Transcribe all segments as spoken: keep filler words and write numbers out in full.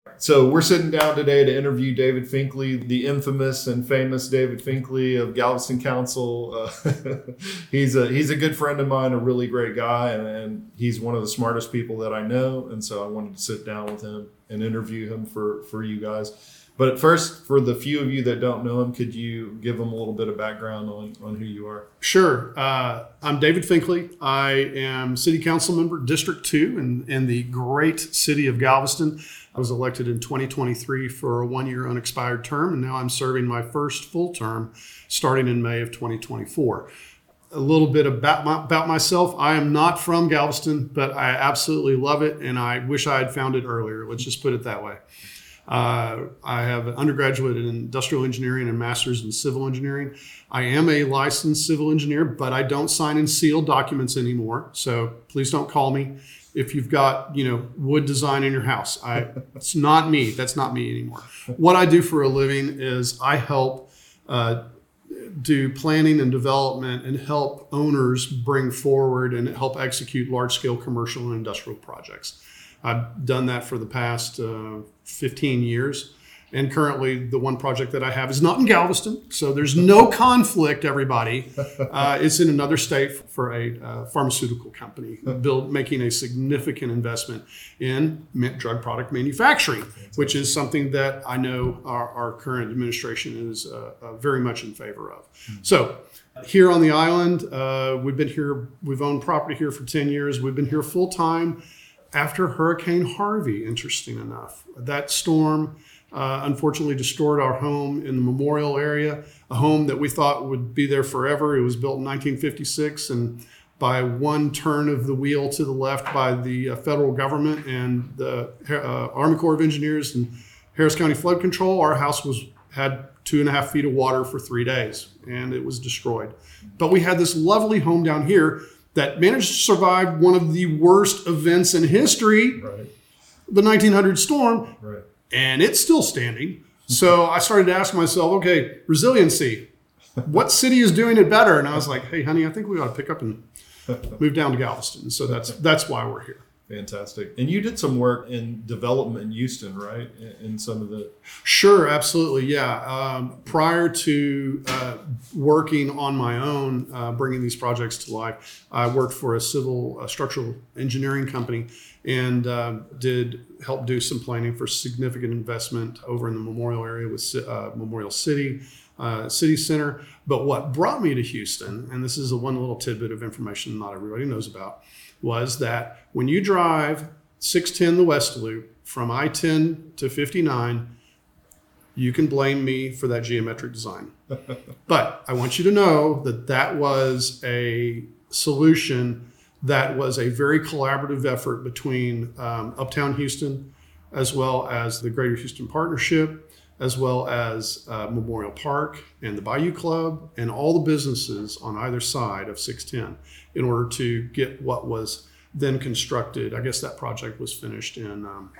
So we're sitting down today to interview David Finkley, the infamous and famous David Finkley of Galveston Council. Uh, he's a he's a good friend of mine, a really great guy, and, and he's one of the smartest people that I know. And so I wanted to sit down with him and interview him for, for you guys. But at first, for the few of you that don't know him, could you give them a little bit of background on, on who you are? Sure. Uh, I'm David Finkley. I am City Council Member, District two in, in the great city of Galveston. I was elected in twenty twenty-three for a one-year unexpired term, and now I'm serving my first full term starting in May of twenty twenty-four. A little bit about, my, about myself. I am not from Galveston, but I absolutely love it, and I wish I had found it earlier. Let's just put it that way. Uh, I have an undergraduate in industrial engineering and master's in civil engineering. I am a licensed civil engineer, but I don't sign and seal documents anymore. So please don't call me if you've got, you know, wood design in your house. I, it's not me. That's not me anymore. What I do for a living is I help uh, do planning and development and help owners bring forward and help execute large-scale commercial and industrial projects. I've done that for the past uh, fifteen years. And currently, the one project that I have is not in Galveston. So there's no conflict, everybody. Uh, it's in another state for a uh, pharmaceutical company, build, making a significant investment in drug product manufacturing, which is something that I know our, our current administration is uh, uh, very much in favor of. So here on the island, uh, we've been here, we've owned property here for ten years. We've been here full time after Hurricane Harvey, interesting enough. That storm uh, unfortunately destroyed our home in the Memorial area, a home that we thought would be there forever. It was built in nineteen fifty-six, and by one turn of the wheel to the left by the uh, federal government and the uh, Army Corps of Engineers and Harris County Flood Control, our house was had two and a half feet of water for three days, and it was destroyed. But we had this lovely home down here that managed to survive one of the worst events in history, right. the nineteen hundred storm, right. and it's still standing. So I started to ask myself, okay, resiliency, what city is doing it better? And I was like, hey, honey, I think we ought to pick up and move down to Galveston. So that's that's why we're here. Fantastic. And you did some work in development in Houston, right? In some of the... Sure, absolutely, yeah. Um, prior to uh, working on my own, uh, bringing these projects to life, I worked for a civil uh, structural engineering company and uh, did help do some planning for significant investment over in the Memorial area with uh, Memorial City, uh, City Center. But what brought me to Houston, and this is a one little tidbit of information not everybody knows about, was that when you drive six ten the West Loop from I ten to fifty-nine, you can blame me for that geometric design. But I want you to know that that was a solution that was a very collaborative effort between um, Uptown Houston, as well as the Greater Houston Partnership, as well as uh, Memorial Park and the Bayou Club and all the businesses on either side of six ten in order to get what was then constructed. I guess that project was finished in, um,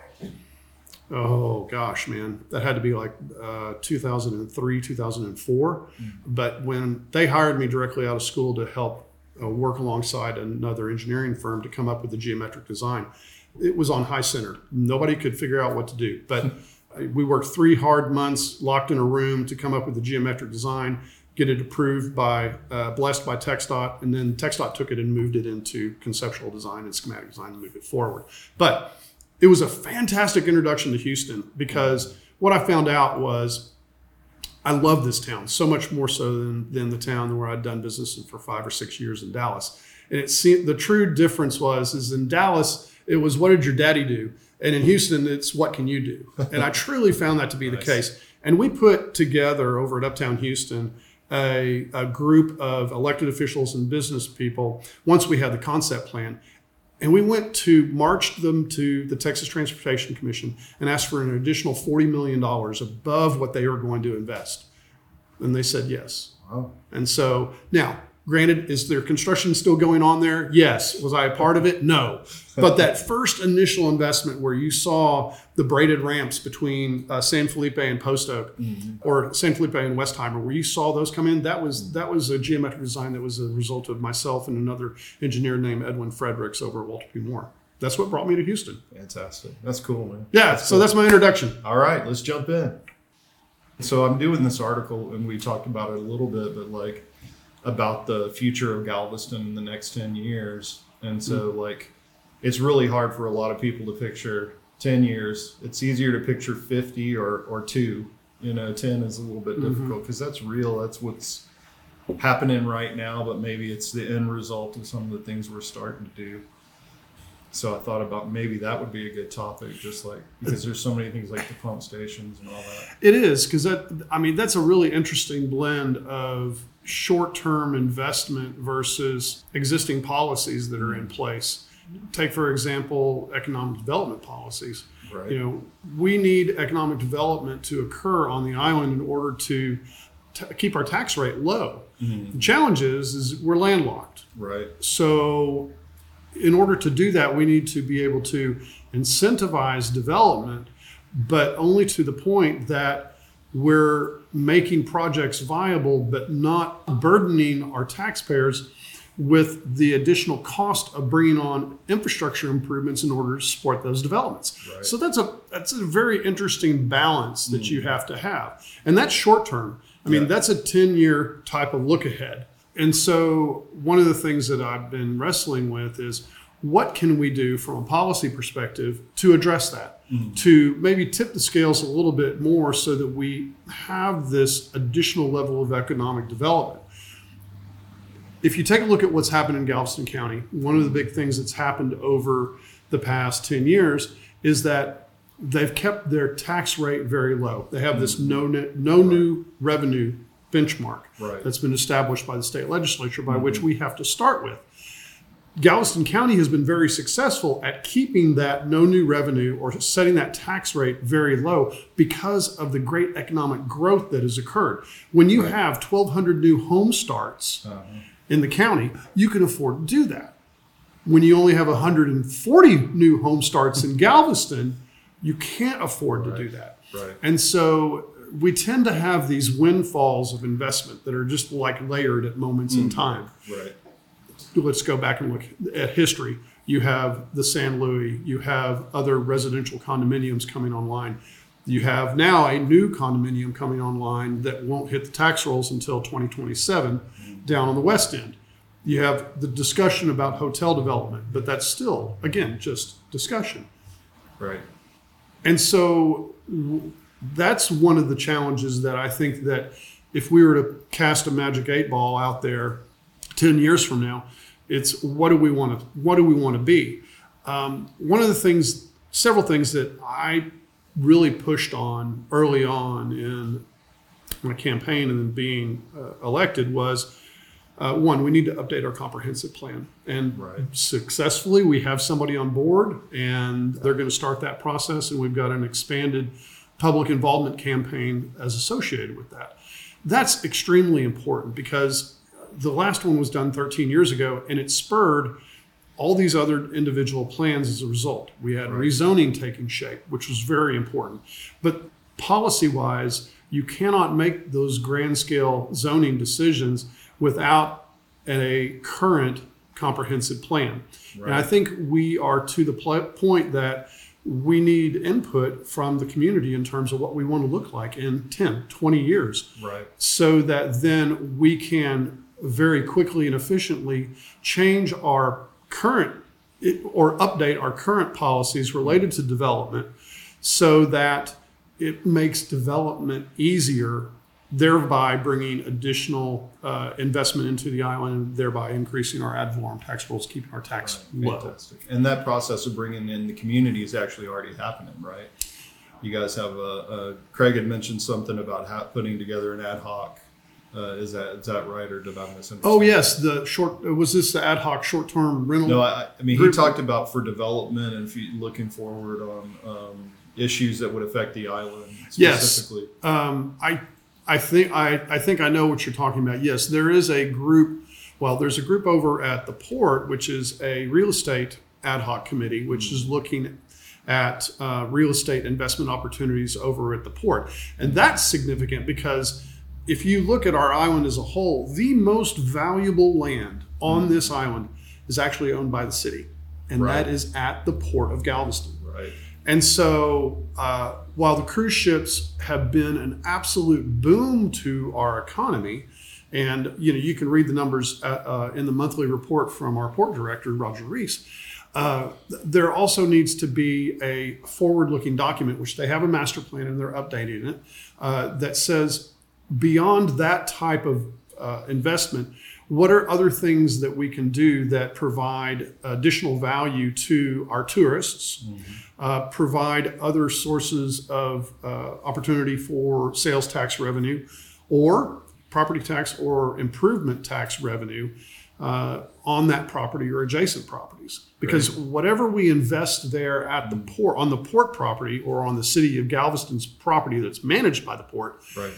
oh gosh, man, that had to be like uh, two thousand three, two thousand four. Mm. But when they hired me directly out of school to help uh, work alongside another engineering firm to come up with the geometric design, it was on high center. Nobody could figure out what to do. But we worked three hard months locked in a room to come up with the geometric design, get it approved by, uh, blessed by TxDOT, and then TxDOT took it and moved it into conceptual design and schematic design to move it forward. But it was a fantastic introduction to Houston because what I found out was I love this town so much more so than, than the town where I'd done business for five or six years in Dallas. And it seemed, the true difference was is in Dallas, it was what did your daddy do? And in Houston, it's what can you do? And I truly found that to be nice. The case. And we put together over at Uptown Houston a, a group of elected officials and business people once we had the concept plan. And we went to march them to the Texas Transportation Commission and asked for an additional forty million dollars above what they were going to invest. And they said yes. Wow. And so now, granted, is there construction still going on there? Yes. Was I a part of it? No. But that first initial investment where you saw the braided ramps between uh, San Felipe and Post Oak, mm-hmm. or San Felipe and Westheimer, where you saw those come in, that was that was a geometric design that was a result of myself and another engineer named Edwin Fredericks over at Walter P. Moore. that's what brought me to Houston. Fantastic. That's cool, man. Yeah, that's so cool. that's my introduction. All right, let's jump in. So I'm doing this article, and we talked about it a little bit, but like about the future of Galveston in the next ten years. And so mm-hmm. like it's really hard for a lot of people to picture ten years. It's easier to picture fifty or, or two. You know, ten is a little bit mm-hmm. difficult because that's real. That's what's happening right now, but maybe it's the end result of some of the things we're starting to do. So I thought about maybe that would be a good topic, just like because there's so many things like the pump stations and all that. It is, because that I mean that's a really interesting blend of short-term investment versus existing policies that are in place. Take, for example, economic development policies. Right. You know, we need economic development to occur on the island in order to t- keep our tax rate low. Mm-hmm. The challenge is, is we're landlocked. Right. So in order to do that, we need to be able to incentivize development, but only to the point that we're making projects viable, but not burdening our taxpayers with the additional cost of bringing on infrastructure improvements in order to support those developments. Right. So that's a that's a very interesting balance that mm. you have to have. And that's short term. I mean, yeah. that's a ten-year type of look ahead. And so one of the things that I've been wrestling with is what can we do from a policy perspective to address that, mm. to maybe tip the scales a little bit more so that we have this additional level of economic development. If you take a look at what's happened in Galveston County, one of the big things that's happened over the past ten years is that they've kept their tax rate very low. They have this no no new revenue benchmark right. that's been established by the state legislature by mm-hmm. which we have to start with. Galveston County has been very successful at keeping that no new revenue or setting that tax rate very low because of the great economic growth that has occurred. When you right. have twelve hundred new home starts uh-huh. in the county, you can afford to do that. When you only have one hundred forty new home starts in Galveston, you can't afford to right. do that. Right. And so we tend to have these windfalls of investment that are just like layered at moments mm. in time. Right. Let's go back and look at history. You have the San Luis, you have other residential condominiums coming online. You have now a new condominium coming online that won't hit the tax rolls until twenty twenty-seven mm. down on the west end. You have the discussion about hotel development, but that's still, again, just discussion. Right. And so that's one of the challenges that I think that if we were to cast a magic eight ball out there ten years from now, it's what do we want to what do we want to be? Um, one of the things, several things that I really pushed on early on in my campaign and then being uh, elected was uh, one, we need to update our comprehensive plan. And right. successfully, we have somebody on board and they're going to start that process. And we've got an expanded public involvement campaign as associated with that. That's extremely important because the last one was done thirteen years ago and it spurred all these other individual plans as a result. We had right. rezoning taking shape, which was very important. But policy-wise, you cannot make those grand scale zoning decisions without a current comprehensive plan. Right. And I think we are to the pl- point that we need input from the community in terms of what we want to look like in ten, twenty years. Right. So that then we can very quickly and efficiently change our current or update our current policies related to development so that it makes development easier, thereby bringing additional uh, investment into the island and thereby increasing our ad valorem tax rolls, keeping our tax right. low. Fantastic. And that process of bringing in the community is actually already happening, right? You guys have a, a Craig had mentioned something about how, putting together an ad hoc. Uh, is that is that right, or did I misunderstand? Oh yes, the short was this the ad hoc short term rental? No, I, I mean group? He talked about for development and if you looking forward on um, issues that would affect the island specifically. Yes, um, I I think I, I think I know what you're talking about. Yes, there is a group. Well, there's a group over at the port, which is a real estate ad hoc committee, which mm-hmm. is looking at uh, real estate investment opportunities over at the port, and that's significant because if you look at our island as a whole, the most valuable land on this island is actually owned by the city. and Right. that is at the Port of Galveston. Right. And so uh, while the cruise ships have been an absolute boom to our economy, and you know you can read the numbers uh, uh, in the monthly report from our port director, Roger Reese, uh, there also needs to be a forward-looking document, which they have a master plan and they're updating it, uh, that says beyond that type of uh, investment, what are other things that we can do that provide additional value to our tourists, mm-hmm. uh, provide other sources of uh, opportunity for sales tax revenue or property tax or improvement tax revenue uh, on that property or adjacent properties. Because right. whatever we invest there at the port, on the port property or on the city of Galveston's property that's managed by the port, right.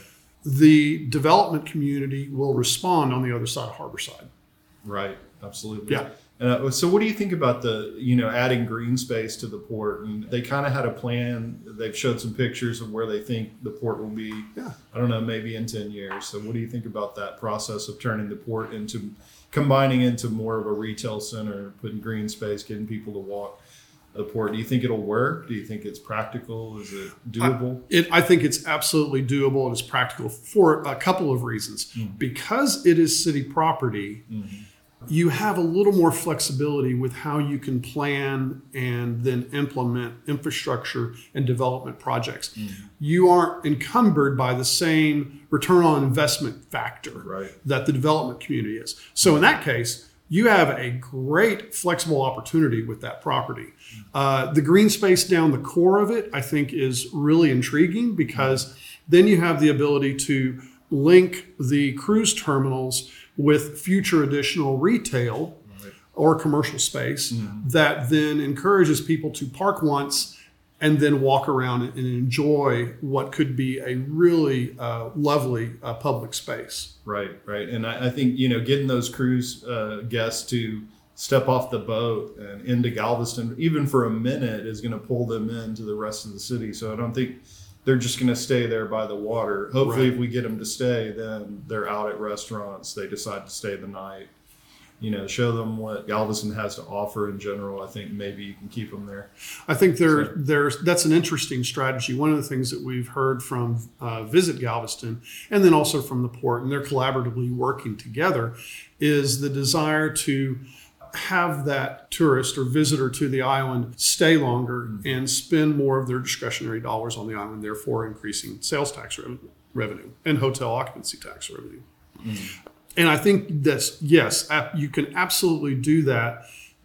the development community will respond on the other side of Harborside. Right, absolutely. Yeah. Uh, so what do you think about the, you know, adding green space to the port? And they kind of had a plan. They've showed some pictures of where they think the port will be, yeah. I don't know, maybe in ten years. So what do you think about that process of turning the port into, combining into more of a retail center, putting green space, getting people to walk the port? Do you think it'll work? Do you think it's practical? Is it doable? I, it, I think it's absolutely doable and it's practical for a couple of reasons. Mm-hmm. Because it is city property, mm-hmm. you have a little more flexibility with how you can plan and then implement infrastructure and development projects. Mm-hmm. You aren't encumbered by the same return on investment factor right. that the development community is. So in that case, you have a great flexible opportunity with that property. Uh, the green space down the core of it, I think, is really intriguing because then you have the ability to link the cruise terminals with future additional retail right. or commercial space mm-hmm. that then encourages people to park once and then walk around and enjoy what could be a really uh, lovely uh, public space. Right, right. And I, I think, you know, getting those cruise uh, guests to step off the boat and into Galveston, even for a minute, is going to pull them into the rest of the city. So I don't think they're just going to stay there by the water. Hopefully, right. if we get them to stay, then they're out at restaurants. They decide to stay the night. You know, show them what Galveston has to offer in general. I think maybe you can keep them there. I think there, so. there's that's an interesting strategy. One of the things that we've heard from uh, Visit Galveston and then also from the port, and they're collaboratively working together, is the desire to have that tourist or visitor to the island stay longer mm-hmm. and spend more of their discretionary dollars on the island, therefore increasing sales tax re- revenue and hotel occupancy tax revenue. Mm-hmm. And I think that's, yes, you can absolutely do that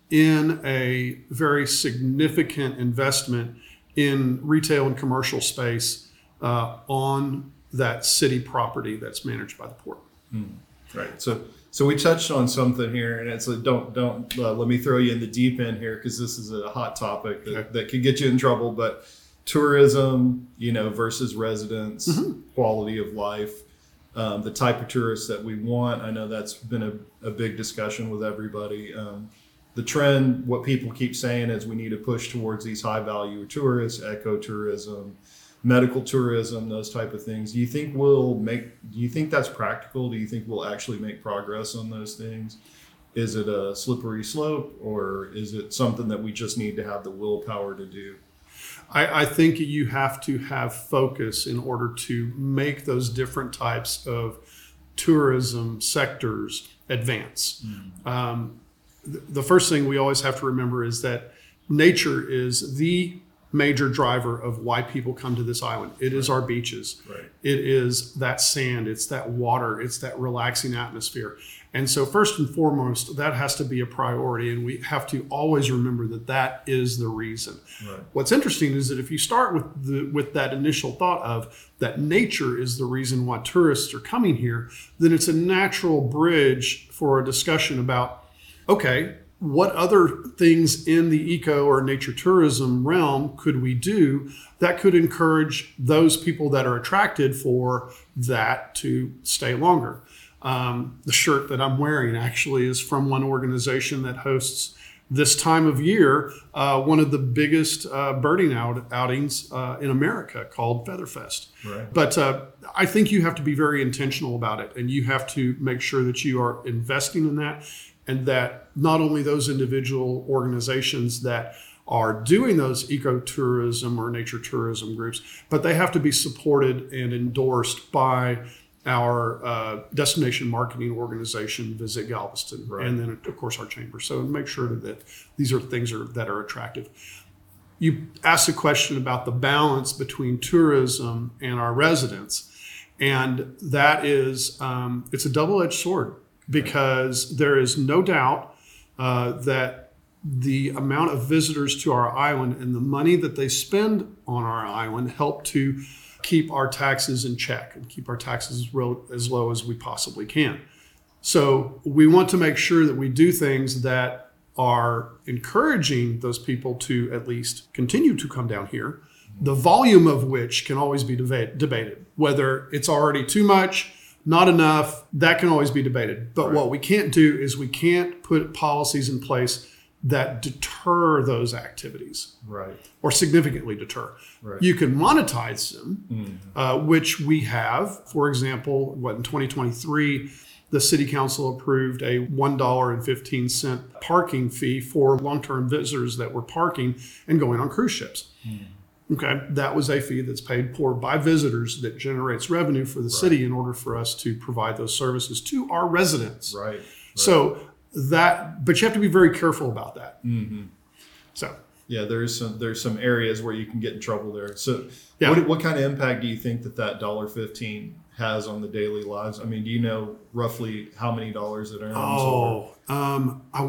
in a very significant investment in retail and commercial space uh, on that city property that's managed by the port. Mm, right. So so we touched on something here, and it's like, don't, don't uh, let me throw you in the deep end here because this is a hot topic that, okay. that could get you in trouble. But tourism, you know, versus residents, mm-hmm. quality of life. Um, the type of tourists that we want. I know that's been a, a big discussion with everybody. Um, the trend, what people keep saying is we need to push towards these high value tourists, ecotourism, medical tourism, those type of things. Do you think we'll make, do you think that's practical? Do you think we'll actually make progress on those things? Is it a slippery slope, or is it something that we just need to have the willpower to do? I, I think you have to have focus in order to make those different types of tourism sectors advance. Mm. Um, th- the first thing we always have to remember is that nature is the major driver of why people come to this island. It is our beaches. Right. It is that sand. It's that water. It's that relaxing atmosphere. And so first and foremost, that has to be a priority. And we have to always remember that that is the reason. Right. What's interesting is that if you start with the with that initial thought of that nature is the reason why tourists are coming here, then it's a natural bridge for a discussion about, okay, what other things in the eco or nature tourism realm could we do that could encourage those people that are attracted for that to stay longer? Um, the shirt that I'm wearing actually is from one organization that hosts this time of year uh, one of the biggest uh, birding out, outings uh, in America called Featherfest. Right. But uh, I think you have to be very intentional about it, and you have to make sure that you are investing in that. and that not only those individual organizations that are doing those ecotourism or nature tourism groups, but they have to be supported and endorsed by our uh, destination marketing organization, Visit Galveston, right. and then of course our chamber. So make sure that these are things are, that are attractive. You asked a question about the balance between tourism and our residents, and that is um, it's a double-edged sword, because there is no doubt uh, that the amount of visitors to our island and the money that they spend on our island help to keep our taxes in check and keep our taxes as low, as low as we possibly can. So we want to make sure that we do things that are encouraging those people to at least continue to come down here, the volume of which can always be deba- debated. Whether it's already too much, not enough, that can always be debated. But Right. what we can't do is we can't put policies in place that deter those activities, Right. or significantly deter. Right. You can monetize them, Mhm. uh, which we have. For example, what in twenty twenty-three, the city council approved a one dollar and fifteen cents parking fee for long-term visitors that were parking and going on cruise ships. Mm. Okay, that was a fee that's paid for by visitors that generates revenue for the city in order for us to provide those services to our residents. Right. Right. So that, but you have to be very careful about that. Mm-hmm. So Yeah, there's some there's some areas where you can get in trouble there. So, Yeah. what what kind of impact do you think that that dollar fifteen has on the daily lives? I mean, do you know roughly how many dollars it earns? or- Oh, um, I,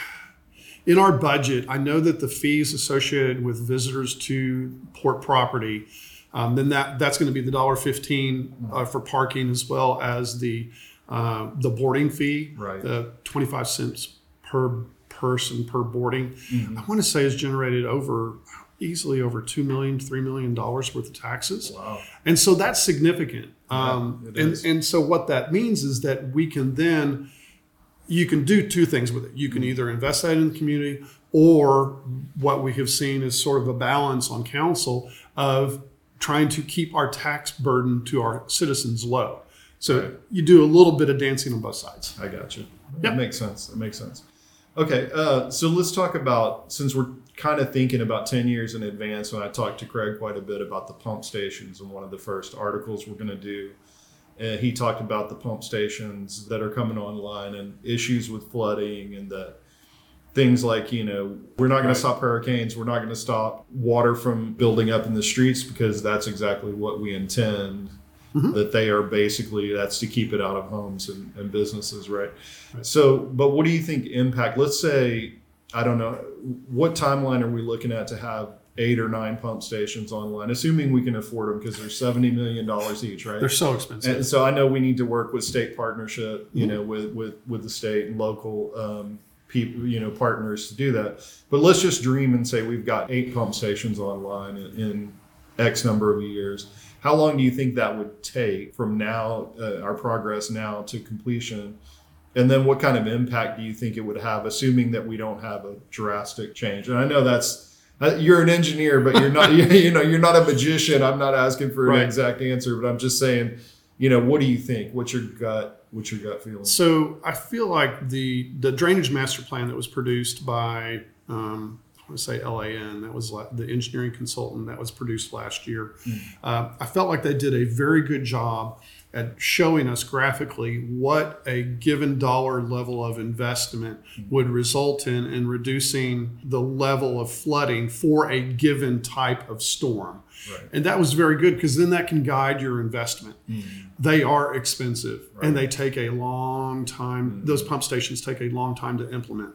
in our budget, I know that the fees associated with visitors to port property, um, then that that's going to be the dollar fifteen uh, for parking, as well as the uh, the boarding fee, Right. the twenty five cents per person per boarding. Mhm. I want to say is generated over easily over two million, three million dollars worth of taxes. Wow. And so that's significant. Yeah, Um, it and, is. and so what that means is that we can then, you can do two things with it. You can either invest that in the community, or what we have seen is sort of a balance on council of trying to keep our tax burden to our citizens low. So Right. you do a little bit of dancing on both sides. I got you. Yep. That makes sense. That makes sense. Okay, uh, so let's talk about, since we're kind of thinking about ten years in advance, and I talked to Craig quite a bit about the pump stations in one of the first articles we're going to do. Uh, he talked about the pump stations that are coming online and issues with flooding, and that things like, you know, we're not going Right. to stop hurricanes. We're not going to stop water from building up in the streets, because that's exactly what we intend. Mhm. That they are basically, that's to keep it out of homes and, and businesses, right? Right. So, but what do you think impact? Let's say, I don't know, what timeline are we looking at to have eight or nine pump stations online, assuming we can afford them, because they're seventy million dollars each, right? They're so expensive. And so I know we need to work with state partnership, you Mm-hmm. know, with, with, with the state and local um, people, you know, partners to do that. But let's just dream and say we've got eight pump stations online in, in X number of years. How long do you think that would take from now, uh, our progress now to completion? And then what kind of impact do you think it would have, assuming that we don't have a drastic change? And I know that's, uh, you're an engineer, but you're not, you, you know, you're not a magician. I'm not asking for an Right. exact answer, but I'm just saying, you know, what do you think? What's your gut, what's your gut feeling? So I feel like the the drainage master plan that was produced by um, I want to say L A N, that was la- the engineering consultant that was produced last year. Uh, I felt like they did a very good job at showing us graphically what a given dollar level of investment would result in in reducing the level of flooding for a given type of storm. Right. And that was very good, because then that can guide your investment. Mm-hmm. They are expensive, Right. and they take a long time. Mhm. Those pump stations take a long time to implement.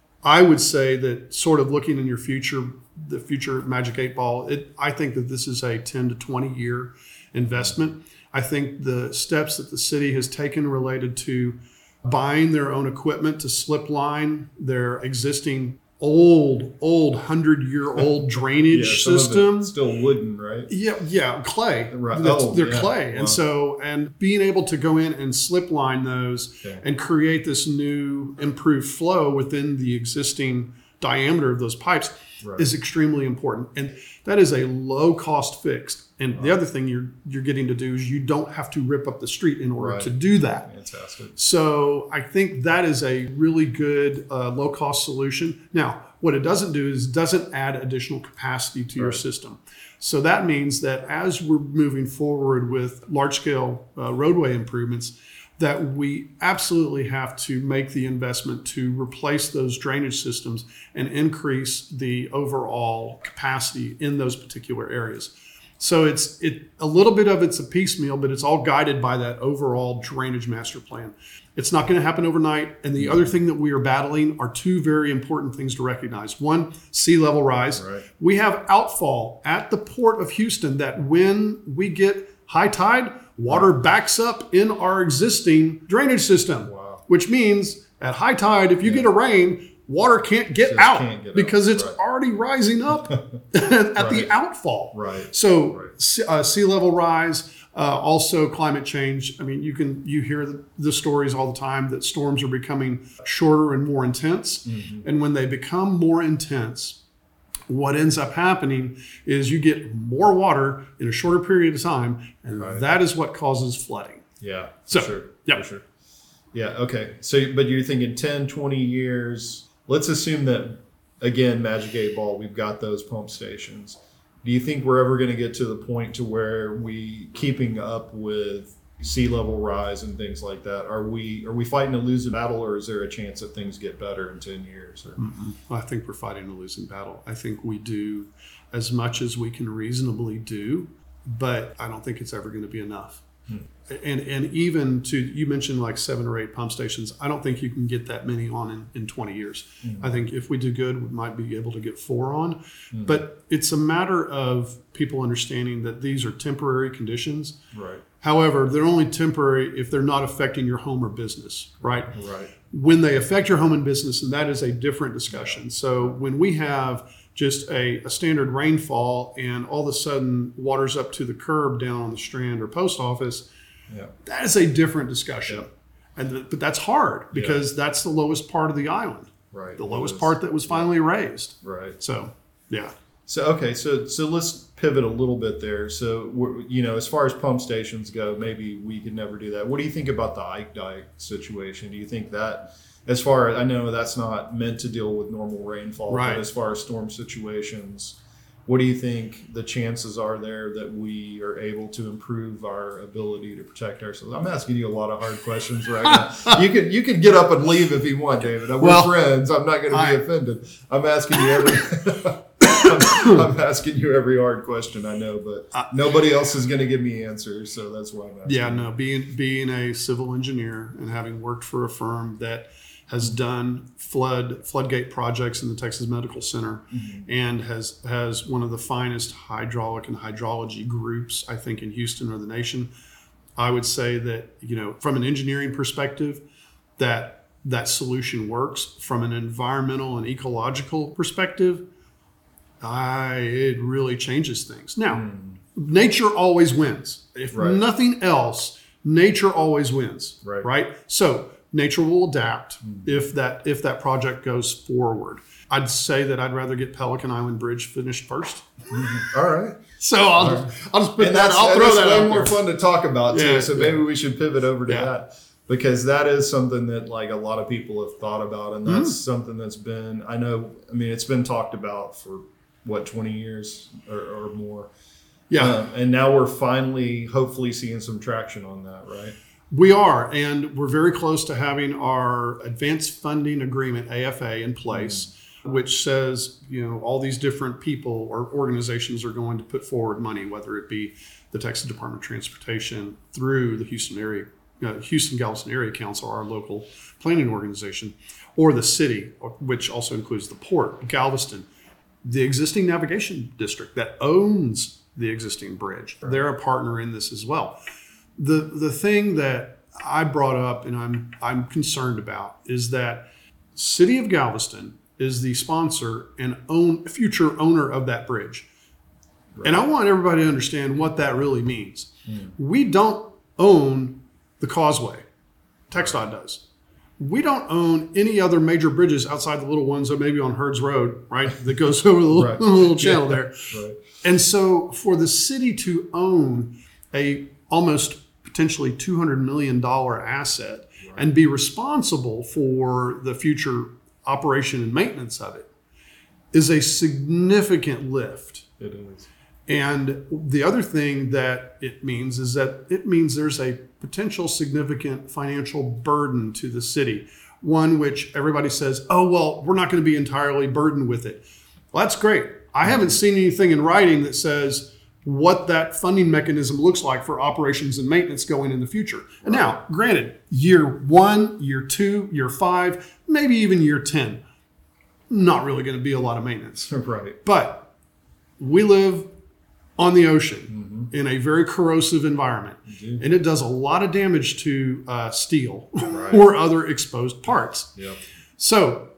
I would say that, sort of looking in your future, the future Magic Eight Ball, it, I think that this is a ten to twenty year investment. I think the steps that the city has taken related to buying their own equipment to slip line their existing old, old hundred year old drainage some of it system. still wooden, right? Yeah, yeah, clay. Right. That's, Oh, they're yeah. clay, Wow. and so and being able to go in and slip line those Okay. and create this new improved flow within the existing diameter of those pipes. right. is extremely important. And that is a low cost fix. And wow. the other thing you're you're getting to do is you don't have to rip up the street in order right. to do that. Fantastic. So I think that is a really good uh, low cost solution. Now, what it doesn't do is doesn't add additional capacity to right. your system. So that means that as we're moving forward with large scale uh, roadway improvements, that we absolutely have to make the investment to replace those drainage systems and increase the overall capacity in those particular areas. So it's it a little bit of it's a piecemeal, but it's all guided by that overall drainage master plan. It's not going to happen overnight. And the other thing that we are battling are two very important things to recognize. One, sea level rise. Right. We have outfall at the Port of Houston that when we get high tide, water backs up in our existing drainage system, wow. which means at high tide, if you yeah. get a rain, water can't get Just out can't get because out. it's right. already rising up at right. the outfall. Right. So right. Uh, sea level rise, uh, also climate change. I mean, you can you hear the, the stories all the time that storms are becoming shorter and more intense. Mm-hmm. And when they become more intense, what ends up happening is you get more water in a shorter period of time, and right. that is what causes flooding. Yeah, so, for sure. Yep. For sure. Yeah, okay. So, but you're thinking ten, twenty years. Let's assume that, again, Magic eight Ball, we've got those pump stations. Do you think we're ever going to get to the point to where we keeping up with sea level rise and things like that? Are we are we fighting a losing battle, or is there a chance that things get better in ten years? Or? I think we're fighting a losing battle. I think we do as much as we can reasonably do, but I don't think it's ever going to be enough. Hmm. And and even to, you mentioned like seven or eight pump stations, I don't think you can get that many on in, in twenty years. Mm-hmm. I think if we do good, we might be able to get four on. Mm-hmm. But it's a matter of people understanding that these are temporary conditions. Right. However, they're only temporary if they're not affecting your home or business, right? Right. When they affect your home and business, and that is a different discussion. Yeah. So when we have just a, a standard rainfall and all of a sudden water's up to the curb down on the Strand or post office, yeah. that is a different discussion. Yeah. And the, but that's hard because yeah. that's the lowest part of the island. Right. The lowest part that was finally raised. Right. So, yeah. So, okay. So, so let's pivot a little bit there. So, we're, you know, as far as pump stations go, maybe we could never do that. What do you think about the Ike Dike situation? Do you think that, as far as I know, that's not meant to deal with normal rainfall, right. but as far as storm situations, what do you think the chances are there that we are able to improve our ability to protect ourselves? I'm asking you a lot of hard questions right now. You can you can get up and leave if you want, David. We're well, friends. I'm not going to be I, offended. I'm asking you every I'm, I'm asking you every hard question, I know, but uh, nobody else is going to give me answers, so that's why I'm asking. Yeah, you. no, being being a civil engineer and having worked for a firm that has done flood floodgate projects in the Texas Medical Center, mm-hmm. and has has one of the finest hydraulic and hydrology groups, I think, in Houston or the nation. I would say that, you know, from an engineering perspective, that that solution works. From an environmental and ecological perspective, I it really changes things. Now, mm. nature always wins. If right. nothing else, nature always wins. Right. Right. So nature will adapt mm. if that if that project goes forward. I'd say that I'd rather get Pelican Island Bridge finished first. Mm-hmm. All right. So I'll All just, right. I'll just put and that. I'll throw that way out more there. fun to talk about too. Yeah, so yeah. maybe we should pivot over to yeah. that, because that is something that like a lot of people have thought about, and that's mm. something that's been I know. I mean, it's been talked about for what twenty years or, or more. Yeah. Um, and now we're finally, hopefully, seeing some traction on that, right? We are, and we're very close to having our advanced funding agreement, A F A, in place, mm. which says, you know, all these different people or organizations are going to put forward money, whether it be the Texas Department of Transportation through the Houston area, uh, Houston Galveston Area Council, our local planning organization, or the city, which also includes the port, Galveston, the existing navigation district that owns the existing bridge. Right. They're a partner in this as well. The the thing that I brought up and I'm I'm concerned about is that City of Galveston is the sponsor and own future owner of that bridge. Right. And I want everybody to understand what that really means. Mm. We don't own the causeway. TxDOT does. we don't own any other major bridges outside the little ones that maybe on Herds Road, right? That goes over the little, Right. little channel Yeah. there. Right. And so for the city to own a almost potentially two hundred million dollars asset Right. and be responsible for the future operation and maintenance of it is a significant lift. It is. And the other thing that it means is that it means there's a potential significant financial burden to the city, one which everybody says, oh, well, we're not going to be entirely burdened with it. Well, that's great. I haven't seen anything in writing that says what that funding mechanism looks like for operations and maintenance going in the future. And now, granted, year one, year two, year five, maybe even year ten, not really going to be a lot of maintenance. Right. But we live on the ocean in a very corrosive environment, Mhm. and it does a lot of damage to uh, steel Right. or other exposed parts. Yep. So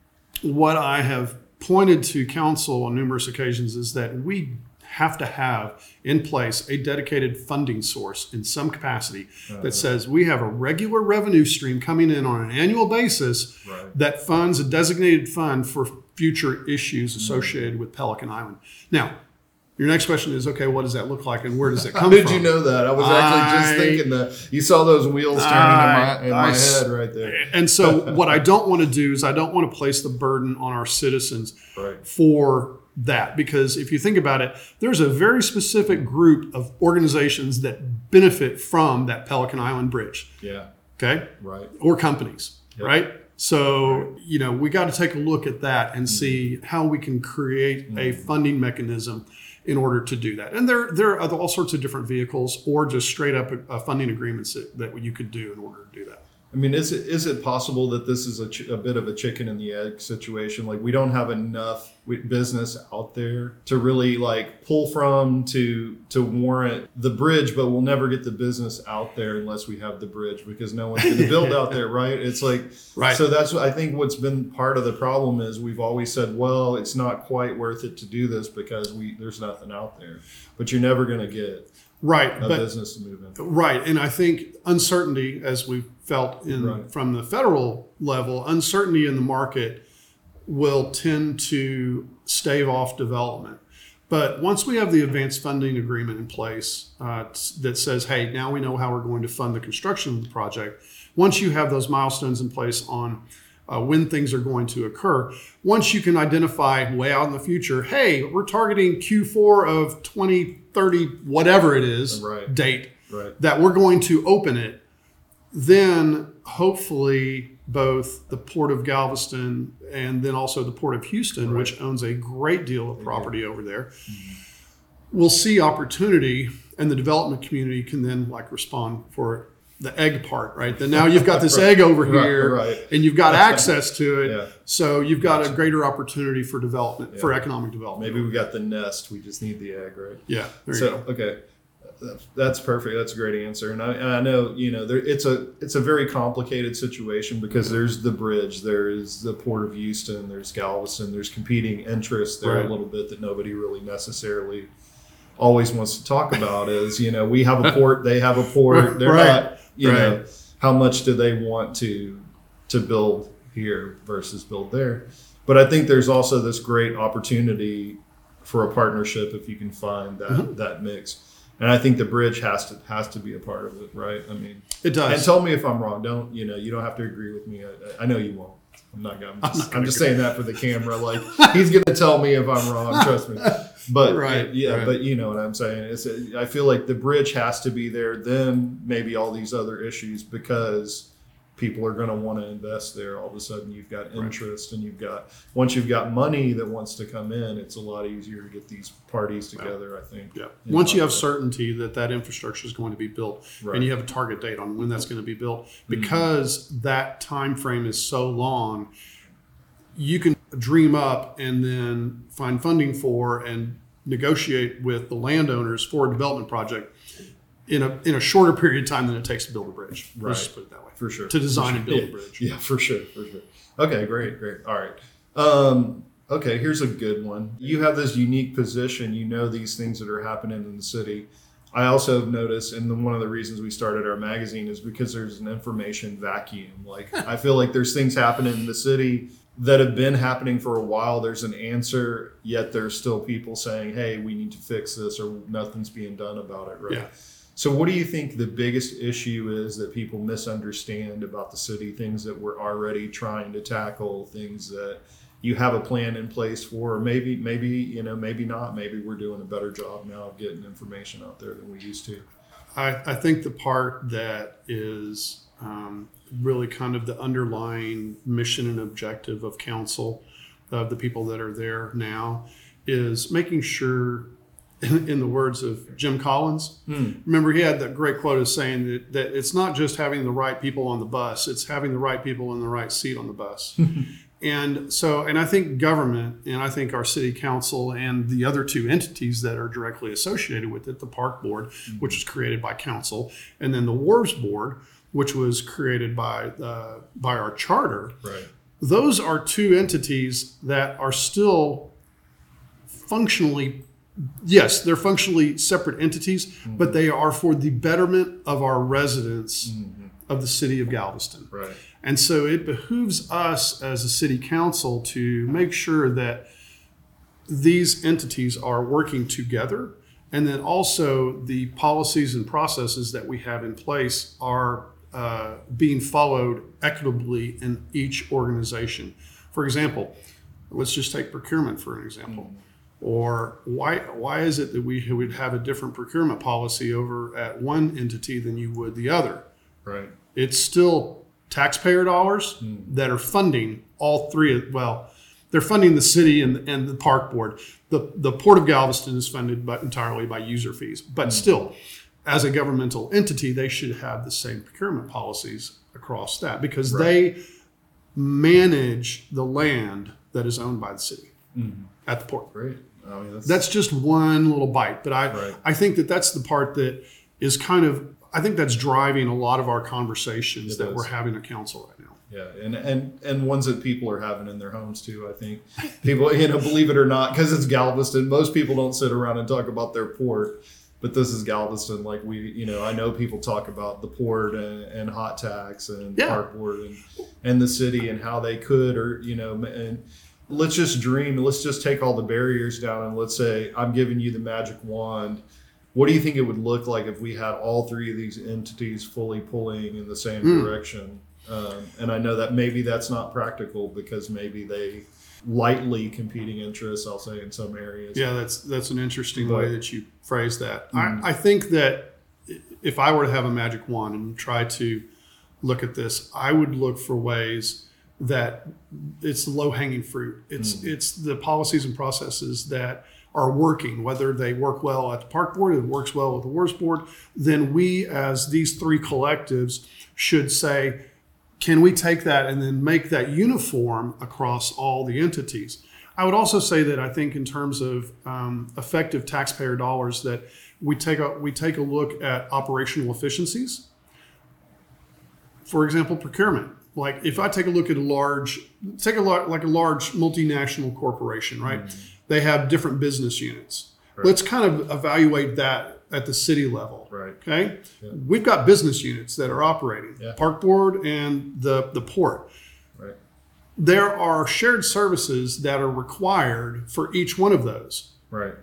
what I have pointed to council on numerous occasions is that we have to have in place a dedicated funding source in some capacity Uh-huh. that says we have a regular revenue stream coming in on an annual basis Right. that funds a designated fund for future issues associated with Pelican Island. Now, your next question is, okay, what does that look like and where does it come How did from? you know that? I was actually just I- thinking that you saw those wheels turning I- in my in I my s- head right there. And so what I don't want to do is I don't want to place the burden on our citizens Right. for that. Because if you think about it, there's a very specific group of organizations that benefit from that Pelican Island Bridge, Yeah. okay? Right. Or companies, Yep. right? So, you know, we got to take a look at that and see how we can create a funding mechanism in order to do that. And there, there are all sorts of different vehicles or just straight up uh, funding agreements that, that you could do in order to do that. I mean, is it is it possible that this is a, ch- a bit of a chicken and the egg situation? Like we don't have enough wi- business out there to really like pull from to to warrant the bridge, but we'll never get the business out there unless we have the bridge because no one's going to build out there, right? It's like, Right. So that's what I think. What's been part of the problem is we've always said, well, it's not quite worth it to do this because we there's nothing out there, but you're never going to get Right. a But business to move in. Right. And I think uncertainty, as we've felt in Right. from the federal level, uncertainty in the market will tend to stave off development. But once we have the advanced funding agreement in place uh, that says, hey, now we know how we're going to fund the construction of the project, once you have those milestones in place on uh, when things are going to occur, once you can identify way out in the future, hey, we're targeting Q four of twenty thirty, whatever it is, Right. date, Right. that we're going to open it, then hopefully both the Port of Galveston and then also the Port of Houston, Right. which owns a great deal of property over there, will see opportunity, and the development community can then like respond for the egg part, right? Then now you've got this Right. egg over Right, here right. and you've got access to it. Yeah. So you've got a greater opportunity for development, for Yeah. economic development. Maybe we got the nest. We just need the egg, right? Yeah, there you So go. okay, That's- that's perfect. That's a great answer. And I, and I know you know there, it's a it's a very complicated situation because there's the bridge, there's the Port of Houston, there's Galveston, there's competing interests there Right. a little bit that nobody really necessarily always wants to talk about. Is you know we have a port, they have a port. They're Right. not you Right. know how much do they want to to build here versus build there. But I think there's also this great opportunity for a partnership if you can find that Mm-hmm. that mix. And I think the bridge has to has to be a part of it, right? I mean, It does. and tell me if I'm wrong. Don't you know? You don't have to agree with me. I, I know you won't. I'm not gonna. I'm just, not I'm just saying that for the camera. Like he's gonna tell me if I'm wrong. Trust me. But Right, yeah, right. but you know what I'm saying. It's I feel like the bridge has to be there. Then maybe all these other issues because people are going to want to invest there. All of a sudden, you've got interest, and you've got once you've got money that wants to come in, it's a lot easier to get these parties together. I think. Yeah. In Once you have Colorado. certainty that that infrastructure is going to be built, Right. and you have a target date on when that's going to be built, because that time frame is so long, you can dream up and then find funding for and negotiate with the landowners for a development project in a in a shorter period of time than it takes to build a bridge. Right. Let's just put it that way. For sure. To design For and sure. build a Yeah. bridge. Yeah, for sure, for sure. Okay, great, great. All right. Um, okay, here's a good one. You have this unique position. You know these things that are happening in the city. I also have noticed, and the, one of the reasons we started our magazine is because there's an information vacuum. Like, I feel like there's things happening in the city that have been happening for a while. There's an answer, yet there's still people saying, hey, we need to fix this, or nothing's being done about it, right? Yeah. So what do you think the biggest issue is that people misunderstand about the city, things that we're already trying to tackle, things that you have a plan in place for, or maybe, maybe, you know, maybe not, maybe we're doing a better job now of getting information out there than we used to? I, I think the part that is um, really kind of the underlying mission and objective of council, of the people that are there now, is making sure, in, in the words of Jim Collins, hmm. remember he had that great quote of saying that, that it's not just having the right people on the bus, it's having the right people in the right seat on the bus. And so, and I think government, and I think our city council and the other two entities that are directly associated with it, the Park Board, mm-hmm. which was created by council, and then the Wharves Board, which was created by uh, by our charter. Right. Those are two entities that are still functionally, yes, they're functionally separate entities, mm-hmm. but they are for the betterment of our residents mm-hmm. of the city of Galveston. Right. And so it behooves us as a city council to make sure that these entities are working together, and then also the policies and processes that we have in place are uh, being followed equitably in each organization. For example, let's just take procurement for an example. Mm-hmm. Or why why is it that we would have a different procurement policy over at one entity than you would the other? Right. It's still taxpayer dollars mm. that are funding all three of, well, they're funding the city and, and the Park Board. The the Port of Galveston is funded by, entirely by user fees. But mm. still, as a governmental entity, they should have the same procurement policies across that, because right. they manage the land that is owned by the city mm. at the port. Great. I mean, that's, that's just one little bite. But I, right. I think that that's the part that is kind of, I think that's driving a lot of our conversations it that is. We're having at council right now. Yeah, and, and and ones that people are having in their homes too, I think. People, you know, believe it or not, because it's Galveston, most people don't sit around and talk about their port, but this is Galveston. Like we, you know, I know people talk about the port and, and hot tax and yeah. Park Board and, and the city and how they could, or, you know, and let's just dream, let's just take all the barriers down, and let's say I'm giving you the magic wand. What do you think it would look like if we had all three of these entities fully pulling in the same mm. direction? Um, and I know that maybe that's not practical because maybe they lightly competing interests, I'll say, in some areas. Yeah, that's that's an interesting but, way that you phrase that. Mm. I, I think that if I were to have a magic wand and try to look at this, I would look for ways that it's low-hanging fruit. It's mm. it's the policies and processes that are working, whether they work well at the Park Board, it works well with the Wharves Board, then we as these three collectives should say, can we take that and then make that uniform across all the entities? I would also say that I think in terms of um, effective taxpayer dollars, that we take a we take a look at operational efficiencies. For example, procurement. Like if I take a look at a large, take a lot like a large multinational corporation, right? Mm-hmm. They have different business units. Right. Let's kind of evaluate that at the city level. Right. Okay. Yeah. We've got business units that are operating, yeah. Park Board and the, the port. Right. There are shared services that are required for each one of those. Right.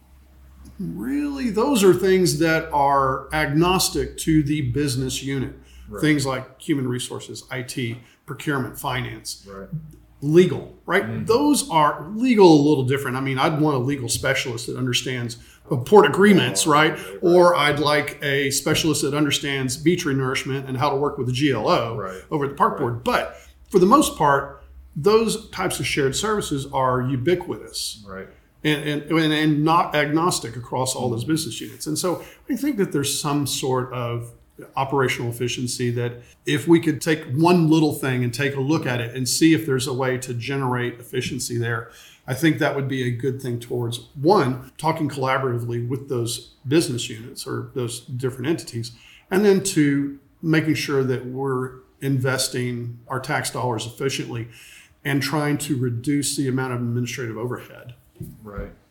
Really, those are things that are agnostic to the business unit. Right. Things like human resources, I T, procurement, finance. Right. Legal, right? Mm-hmm. Those are legal a little different. I mean, I'd want a legal specialist that understands port agreements, oh, right? right? Right. Or I'd like a specialist that understands beach renourishment and how to work with the G L O right. over at the Park right. Board. But for the most part, those types of shared services are ubiquitous. Right. And, and, and not agnostic across all those business units. And so I think that there's some sort of operational efficiency that if we could take one little thing and take a look at it and see if there's a way to generate efficiency there, I think that would be a good thing towards, one, talking collaboratively with those business units or those different entities, and then two, making sure that we're investing our tax dollars efficiently and trying to reduce the amount of administrative overhead. Right.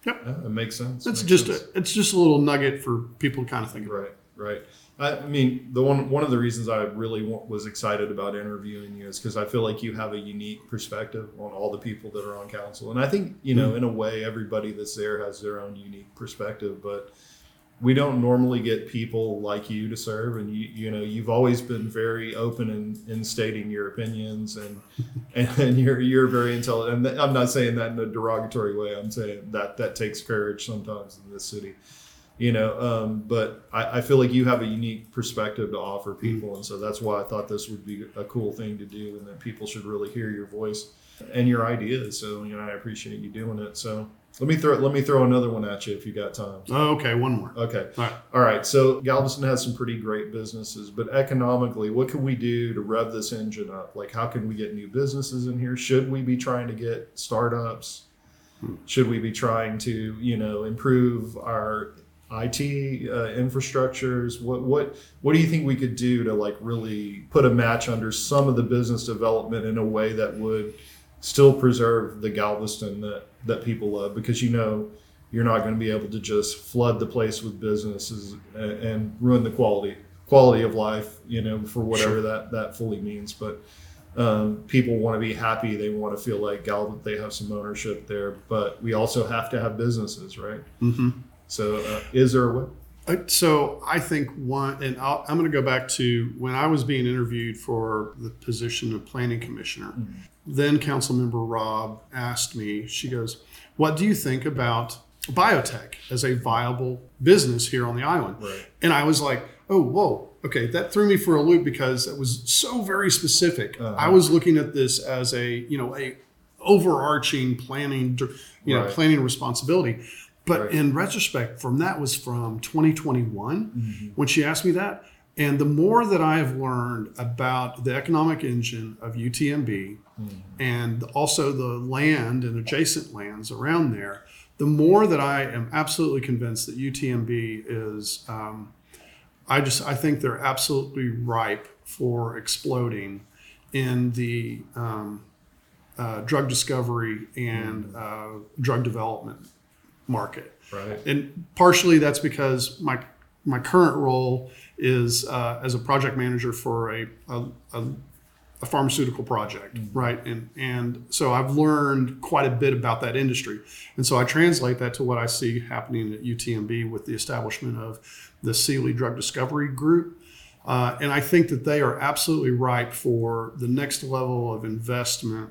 Yep. Yeah, it makes sense. It's makes just sense. a, it's just a little nugget for people to kind of think about. Right, right. I mean, the one one of the reasons I really w- was excited about interviewing you is because I feel like you have a unique perspective on all the people that are on council, and I think you know, mm-hmm. in a way, everybody that's there has their own unique perspective. But we don't normally get people like you to serve, and you you know, you've always been very open in, in stating your opinions, and and you're you're very intelligent. And I'm not saying that in a derogatory way. I'm saying that that takes courage sometimes in this city. You know, um, but I, I feel like you have a unique perspective to offer people. Mm-hmm. And so that's why I thought this would be a cool thing to do, and that people should really hear your voice and your ideas. So, you know, I appreciate you doing it. So let me throw, let me throw another one at you if you got time. Oh, okay. One more. Okay. All right. All right. So Galveston has some pretty great businesses, but economically, what can we do to rev this engine up? Like, how can we get new businesses in here? Should we be trying to get startups? Hmm. Should we be trying to, you know, improve our I T uh, infrastructures? What what what do you think we could do to like really put a match under some of the business development in a way that would still preserve the Galveston that that people love? Because you know you're not going to be able to just flood the place with businesses and, and ruin the quality quality of life, you know, for whatever sure. that that fully means. But um, people want to be happy. They want to feel like Gal they have some ownership there. But we also have to have businesses, right? Mm-hmm. So uh, is there a way? Uh, so I think one, and I'll, I'm going to go back to when I was being interviewed for the position of planning commissioner. Mm-hmm. Then Councilmember Robb asked me, she goes, what do you think about biotech as a viable business here on the island? Right. And I was like, oh, whoa. Okay, that threw me for a loop because it was so very specific. Uh-huh. I was looking at this as a, you know, a overarching planning, you know, right. planning responsibility. But right. in retrospect, from that was from twenty twenty-one mm-hmm. when she asked me that. And the more that I have learned about the economic engine of U T M B mm-hmm. and also the land and adjacent lands around there, the more that I am absolutely convinced that U T M B is, um, I just, I think they're absolutely ripe for exploding in the um, uh, drug discovery and mm-hmm. uh, drug development market. Right. And partially that's because my my current role is uh, as a project manager for a a, a, a pharmaceutical project, mm-hmm. right? And and so I've learned quite a bit about that industry. And so I translate that to what I see happening at U T M B with the establishment of the Sealy Drug Discovery Group. Uh, and I think that they are absolutely ripe for the next level of investment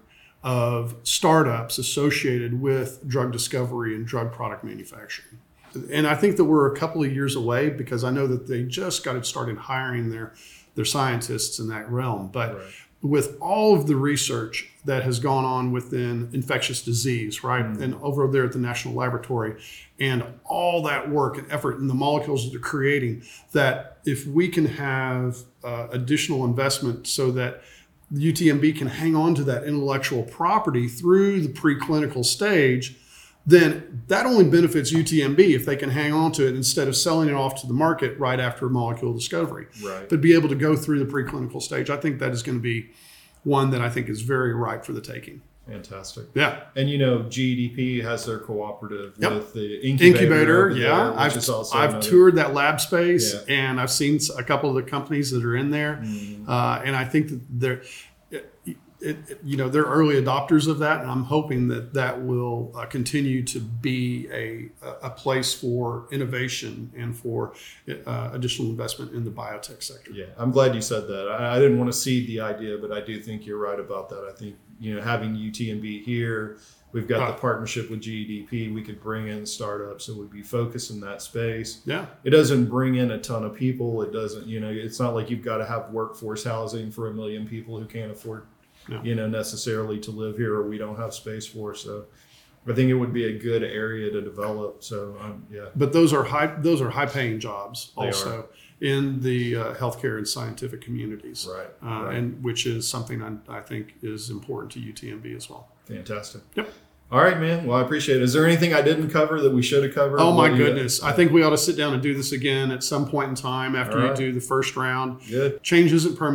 of startups associated with drug discovery and drug product manufacturing. And I think that we're a couple of years away because I know that they just got started hiring their, their scientists in that realm. But right. with all of the research that has gone on within infectious disease, right, mm-hmm. and over there at the National Laboratory, and all that work and effort and the molecules that they're creating, that if we can have uh, additional investment so that U T M B can hang on to that intellectual property through the preclinical stage, then that only benefits U T M B if they can hang on to it instead of selling it off to the market right after molecule discovery. Right. But be able to go through the preclinical stage. I think that is going to be one that I think is very ripe for the taking. Fantastic. Yeah. And you know, G E D P has their cooperative yep. with the incubator. Incubator, yeah. There, I've, I've another... toured that lab space yeah. and I've seen a couple of the companies that are in there. Mm. Uh, and I think that they're, it, it, you know, they're early adopters of that. And I'm hoping that that will uh, continue to be a, a place for innovation and for uh, additional investment in the biotech sector. Yeah. I'm glad you said that. I, I didn't want to seed the idea, but I do think you're right about that. I think, you know, having U T M B here, we've got uh, the partnership with G E D P. We could bring in startups that would be focused in that space. Yeah. It doesn't bring in a ton of people. It doesn't, you know, it's not like you've got to have workforce housing for a million people who can't afford, no. you know, necessarily to live here or we don't have space for. So I think it would be a good area to develop. So, um, yeah. But those are high, those are high paying jobs They also. Are. in the uh, healthcare and scientific communities, right, uh, right. and which is something I, I think is important to U T M B as well. Fantastic. Yep. All right, man. Well, I appreciate it. Is there anything I didn't cover that we should have covered? Oh my what goodness. I think we ought to sit down and do this again at some point in time after right. you do the first round. Good. Change isn't permanent.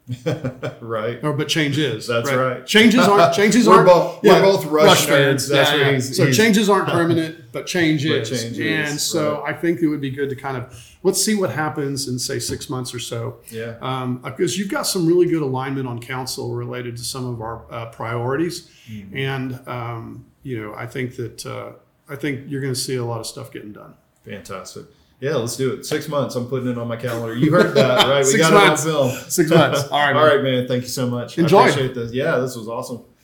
Right. Or, but change is. That's right. Changes aren't. Changes We're aren't. both- we're both Rush nerds. fans. That's Yeah, what yeah. he's- so he's- changes aren't permanent, but change But is. change and is, so right. I think it would be good to kind of let's see what happens in say six months or so. Yeah. Um, because you've got some really good alignment on council related to some of our uh, priorities, Mm-hmm. and um, you know I think that uh, I think you're going to see a lot of stuff getting done. Fantastic. Yeah, let's do it. Six months. I'm putting it on my calendar. You heard that, right? We Six got months. it on film. Six months. All right. All man. right, man. Thank you so much. Enjoy. I appreciate this. Yeah, this was awesome.